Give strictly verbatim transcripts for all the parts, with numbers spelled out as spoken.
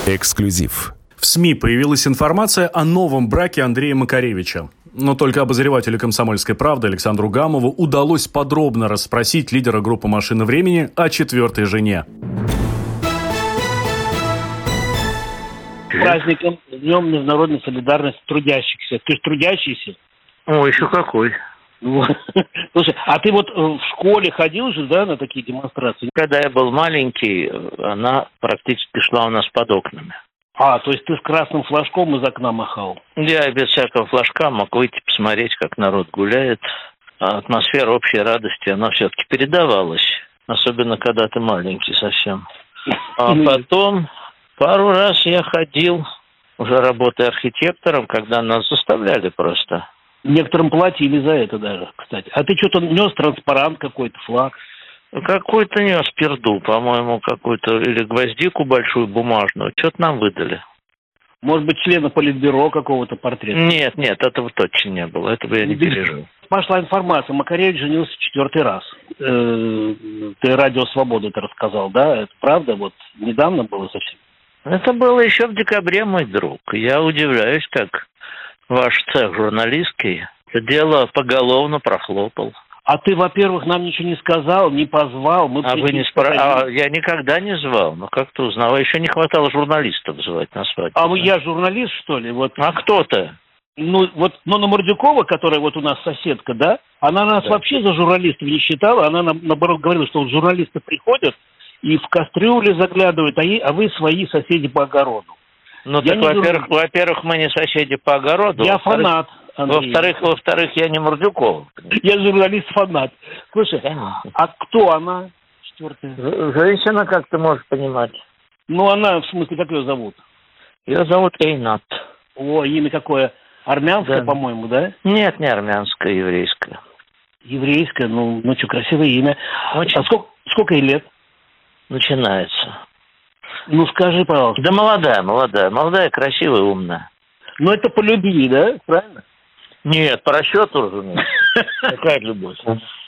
Эксклюзив. В СМИ появилась информация о новом браке Андрея Макаревича. Но только обозревателю «Комсомольской правды» Александру Гамову удалось подробно расспросить лидера группы «Машина времени» о четвертой жене. Праздником, Днем международной солидарности трудящихся. Ты же трудящийся? О, еще какой. Слушай, а ты вот в школе ходил же, да, на такие демонстрации? Когда я был маленький, она практически шла у нас под окнами. А, то есть ты с красным флажком из окна махал? Я без всякого флажка мог выйти посмотреть, как народ гуляет. А атмосфера общей радости, она все-таки передавалась. Особенно, когда ты маленький совсем. А потом пару раз я ходил, уже работая архитектором, когда нас заставляли просто. Некоторым платили за это даже, кстати. А ты что-то нес транспарант какой-то, флаг? Какой-то нес перду, по-моему, какую-то, или гвоздику большую бумажную. Что-то нам выдали. Может быть, члена политбюро какого-то портрета? Нет, нет, этого точно не было. Этого я не пережил. Пошла информация. Макаревич женился четвертый раз. Э-э- ты «Радио Свобода» это рассказал, да? Это правда? Вот недавно было совсем? Это было еще в декабре, мой друг. Я удивляюсь, как ваш цех журналистский это дело поголовно прохлопал. А ты, во-первых, нам ничего не сказал, не позвал. Мы а вы не спрашивали? А я никогда не звал. Но как-то узнал. Еще не хватало журналистов звать на свадьбу. А да? я журналист, что ли? Вот. А кто-то? Ну, вот Нона Мордюкова, которая вот у нас соседка, да? Она нас да. вообще за журналистов не считала. Она, наоборот, говорила, что вот журналисты приходят и в кастрюли заглядывают, а, ей, а вы свои соседи по огороду. Ну, я так, во-первых, жур... во-первых, мы не соседи по огороду. Я фанат. Во-вторых, во-вторых, я не Мордюкова. Я журналист-фанат. Слушай, а кто она, четвертая? Женщина, как ты можешь понимать. Ну, она, в смысле, как ее зовут? Ее зовут Эйнат. О, имя какое? Армянское, да. по-моему, да? Нет, не армянское, еврейское. Еврейское? Ну, ну что, красивое имя. Очень. А сколько, сколько ей лет? Начинается. Ну, скажи, пожалуйста. Да молодая, молодая. Молодая, красивая, умная. Ну, это по любви, да? Правильно? Нет, по расчету, разумеется. Какая любовь?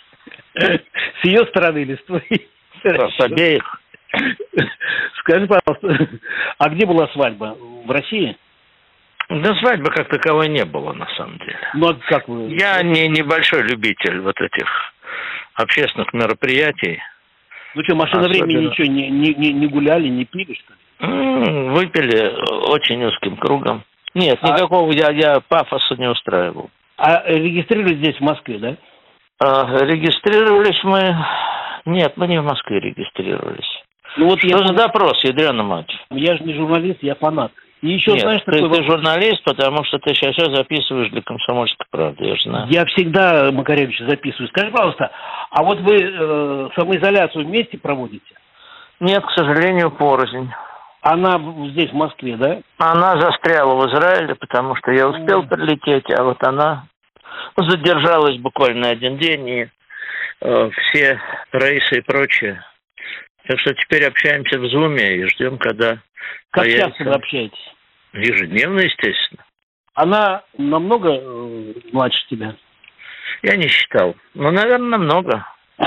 С ее стороны или с твоей? С обеих. Скажи, пожалуйста, а где была свадьба? В России? Да свадьбы как таковой не было, на самом деле. Ну, а как вы? Я не небольшой любитель вот этих общественных мероприятий. Ну что, «Машина Особенно... времени» ничего, не, не, не гуляли, не пили, что ли? М-м, выпили очень узким кругом. Нет, никакого а... я, я пафоса не устраивал. А регистрировались здесь, в Москве, да? А, регистрировались мы... Нет, мы не в Москве регистрировались. Ну, вот что я... за допрос, ядрёна мать? Я же не журналист, я фанат. И еще, Нет, знаешь, ты, такой... ты журналист, потому что ты сейчас записываешь для «Комсомольской правды», я же знаю. Я всегда Макаревича записываю. Скажи, пожалуйста, а вот вы э, самоизоляцию вместе проводите? Нет, к сожалению, порознь. Она здесь, в Москве, да? Она застряла в Израиле, потому что я успел прилететь, а вот она задержалась буквально на один день, и э, все рейсы и прочее. Так что теперь общаемся в Зуме и ждем, когда Как появится... часто вы общаетесь? Ежедневно, естественно. Она намного э, младше тебя? Я не считал. Ну, наверное, намного.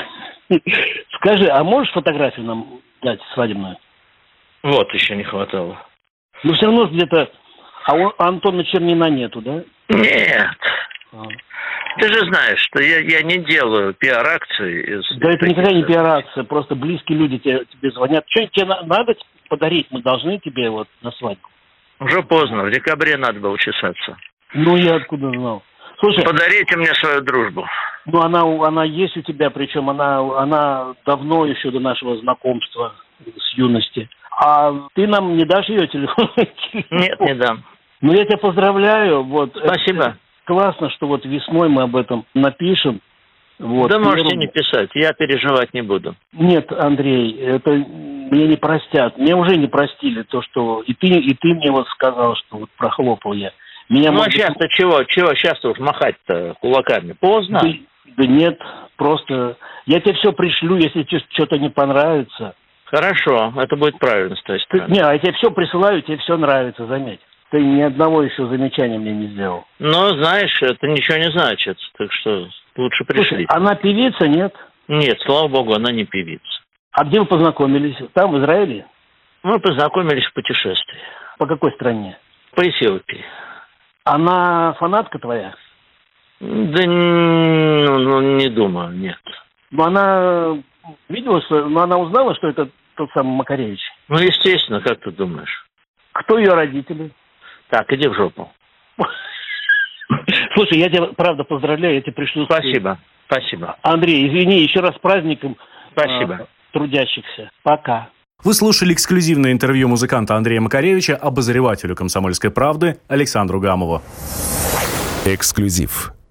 Скажи, а можешь фотографию нам дать свадебную? Вот, еще не хватало. Ну, все равно где-то... А у Антона Чернина нету, да? Нет. А. Ты же знаешь, что я, я не делаю пиар-акции. Из да это никогда не пиар-акция. Просто близкие люди тебе, тебе звонят. Что тебе надо подарить? Мы должны тебе вот на свадьбу. Уже поздно. В декабре надо было чесаться. Ну, я откуда знал. Слушай, подарите мне свою дружбу. Ну, она, она есть у тебя, причем она, она давно еще до нашего знакомства с юности. А ты нам не дашь ее телефон? Нет, не дам. Ну, я тебя поздравляю. Вот. Спасибо. Это классно, что вот весной мы об этом напишем. Вот. Да можете не писать, я переживать не буду. Нет, Андрей, это мне не простят. Мне уже не простили то, что... И ты, и ты мне вот сказал, что вот прохлопал я. Меня ну, может... а сейчас-то чего? Чего сейчас-то уж махать-то кулаками? Поздно? Да, да нет, просто... Я тебе все пришлю, если тебе что-то не понравится. Хорошо, это будет правильно с той стороны. Не, а я тебе все присылаю, тебе все нравится, заметь. Ты ни одного еще замечания мне не сделал. Ну, знаешь, это ничего не значит, так что лучше пришли. Слушай, она певица, нет? Нет, слава богу, она не певица. А где вы познакомились? Там, в Израиле? Мы познакомились в путешествии. По какой стране? По Эфиопии. Она фанатка твоя? Да ну, ну, не думаю, нет. Но она видела, что... Но она узнала, что это тот самый Макаревич? Ну, естественно, как ты думаешь? Кто ее родители? Так, иди в жопу. Слушай, я тебя, правда, поздравляю, я тебе пришлю... Спасибо, спасибо. Андрей, извини, еще раз с праздником. Спасибо. Э, трудящихся. Пока. Вы слушали эксклюзивное интервью музыканта Андрея Макаревича обозревателю «Комсомольской правды» Александру Гамову. Эксклюзив.